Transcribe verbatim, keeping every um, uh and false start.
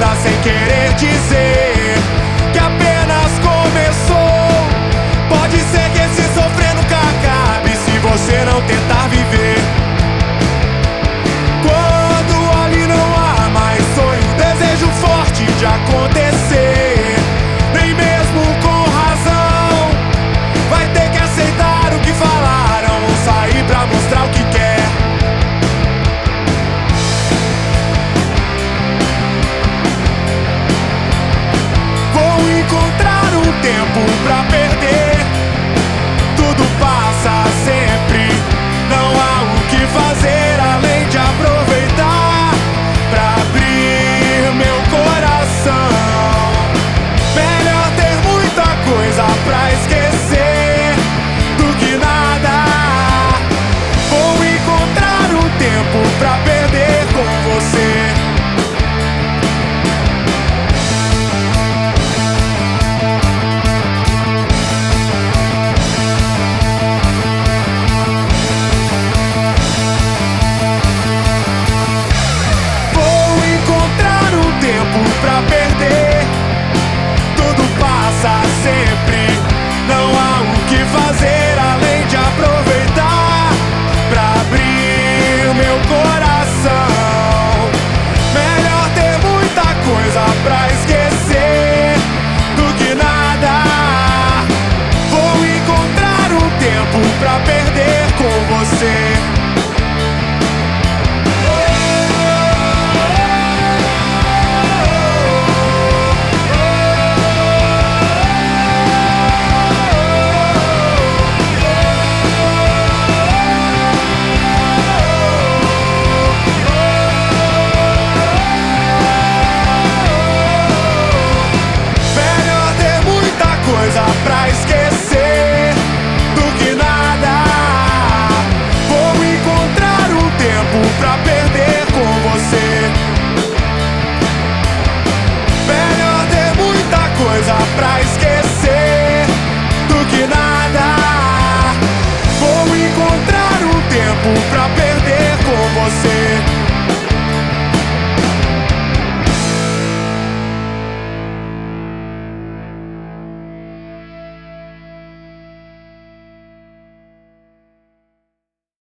vida sem querer dizer que apenas começou. Pode ser que esse sofrer nunca acabe se você não tentar viver. Quando ali não há mais sonho, desejo forte de acontecer, nem mesmo com razão, vai ter que aceitar o que falaram ou sair pra mostrar o que quer. Vou encontrar um tempo pra perder, tudo passa.